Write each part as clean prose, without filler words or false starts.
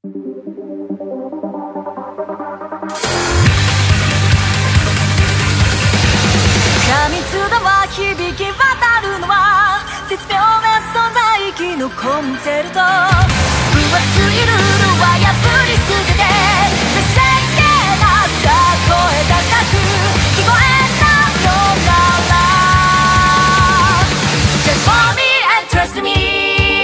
過密度は響き渡るのは絶妙な存在意義のコンチェルト。分厚いルールは破りすぎて不正形なさ声高く聞こえたのなら Just for me and trust me。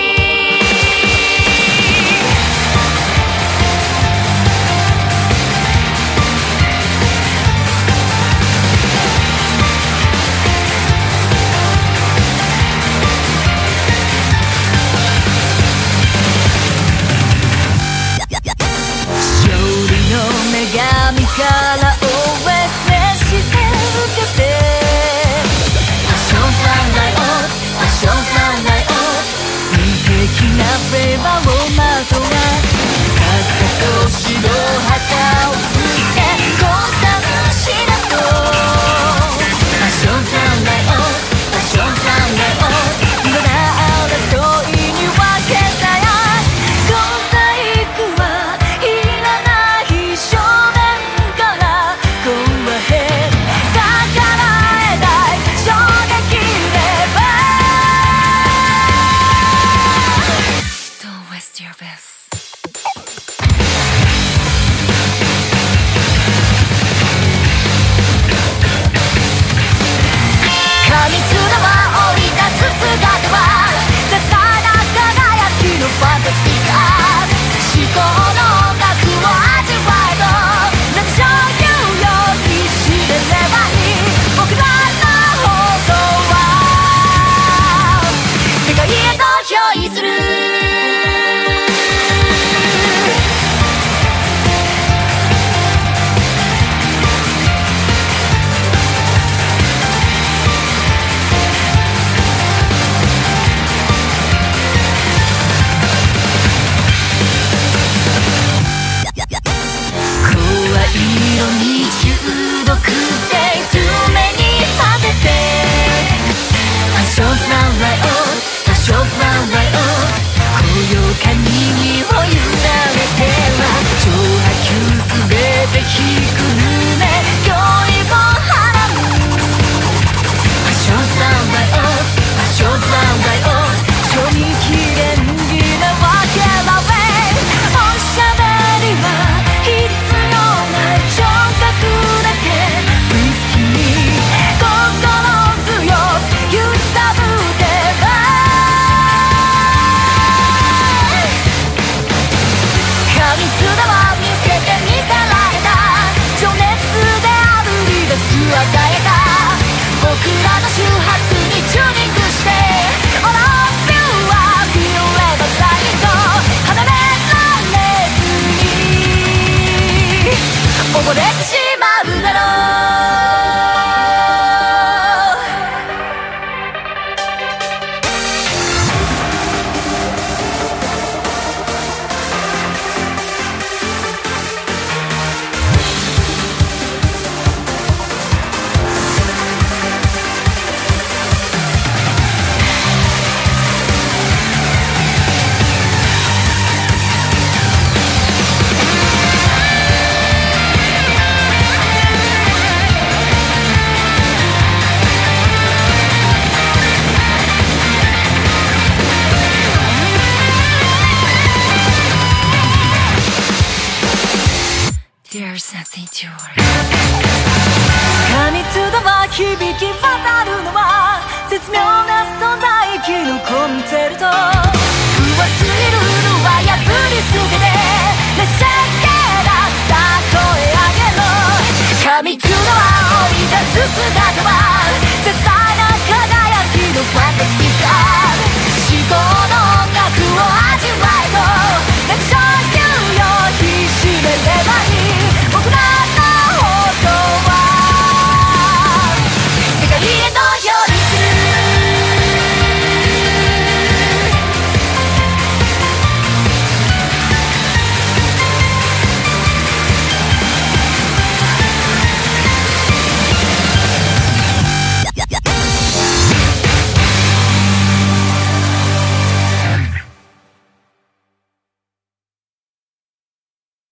神から応援視線受けて Passion fly light on Passion fly light on 無敵なフレーバーをまとわすさっさと白旗を吹いてコンサムしだと Passion fly light on Passion fly light on 無駄な争いに分けたやこの細工はいらない正面過密度は響き渡るのは絶妙な存在意義のコンチェルト。